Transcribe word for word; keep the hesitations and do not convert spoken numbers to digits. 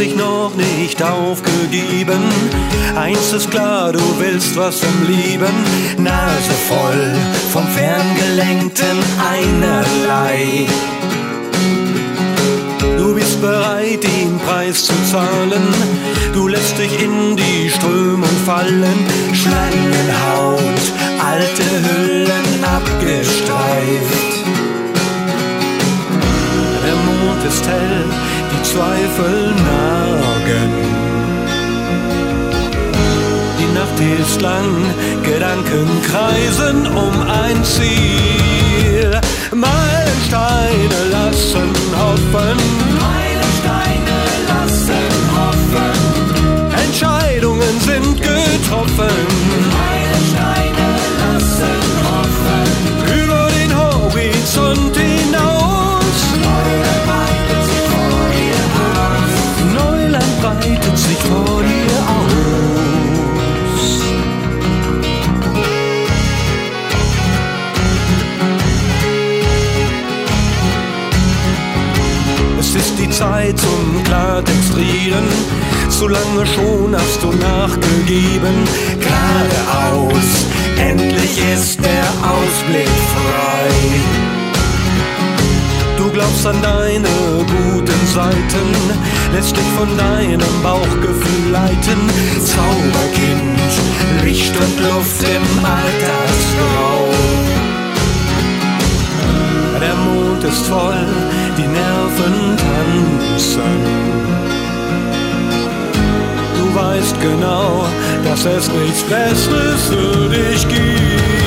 dich noch nicht aufgegeben. Eins ist klar, du willst was vom Lieben. Nase voll vom Ferngelenkten einerlei. Du bist bereit, den Preis zu zahlen. Du lässt dich in die Strömung fallen. Schlangenhaut, alte Hüllen abgestreift. Der Mond ist hell, die Zweifel nagen. Die Nacht ist lang, Gedanken kreisen um ein Ziel. Meilensteine lassen hoffen. Meilensteine lassen hoffen. Entscheidungen sind getroffen. Meilensteine lassen hoffen. Über den Horizont hinaus. Neuland breitet sich vor dir aus. Neuland breitet sich vor dir aus. Es ist die Zeit zum Klartext reden. Zu lange schon hast du nachgegeben. Geradeaus, endlich ist der Ausblick frei. Du glaubst an deine guten Seiten, lässt dich von deinem Bauchgefühl leiten. Zauberkind, Licht und Luft im Alltagsgrau. Der Mond ist voll, die Nerven tanzen. Du weißt genau, dass es nichts Besseres für dich gibt.